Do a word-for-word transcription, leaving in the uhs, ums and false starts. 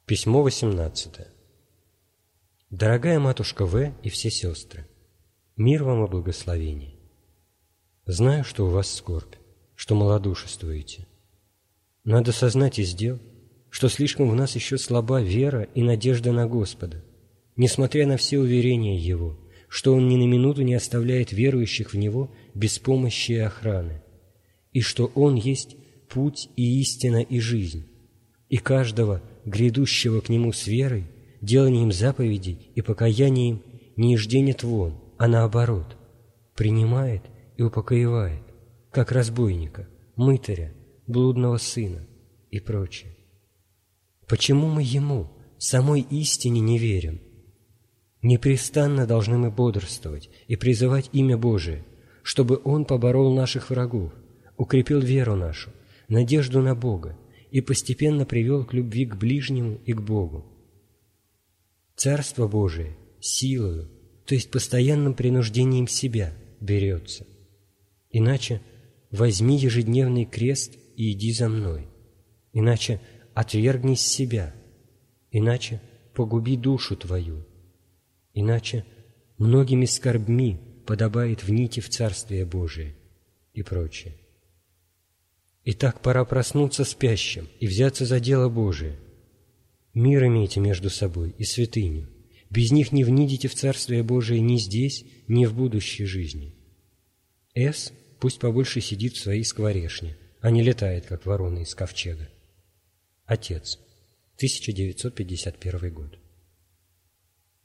Письмо восемнадцатое. Дорогая матушка В. и все сестры, мир вам и благословение. Знаю, что у вас скорбь, что малодушествуете. Надо сознать и сделать, что слишком в нас еще слаба вера и надежда на Господа, несмотря на все уверения Его, что Он ни на минуту не оставляет верующих в Него без помощи и охраны, и что Он есть путь и истина и жизнь, и каждого, грядущего к Нему с верой, деланием заповедей и покаянием не ижденет вон, а наоборот, принимает и упокоевает, как разбойника, мытаря, блудного сына и прочее. Почему мы Ему, самой истине, не верим? Непрестанно должны мы бодрствовать и призывать имя Божие, чтобы Он поборол наших врагов, укрепил веру нашу, надежду на Бога и постепенно привел к любви к ближнему и к Богу. Царство Божие силою, то есть постоянным принуждением себя, берется. Иначе возьми ежедневный крест и иди за мной. Иначе отвергнись себя. Иначе погуби душу твою. Иначе многими скорбьми подобает внити в Царствие Божие и прочее. Итак, пора проснуться спящим и взяться за дело Божие. Мир имейте между собой и святыню. Без них не внидите в Царствие Божие ни здесь, ни в будущей жизни. С. пусть побольше сидит в своей скворечне, а не летает, как ворона из ковчега. Отец. тысяча девятьсот пятьдесят первый год.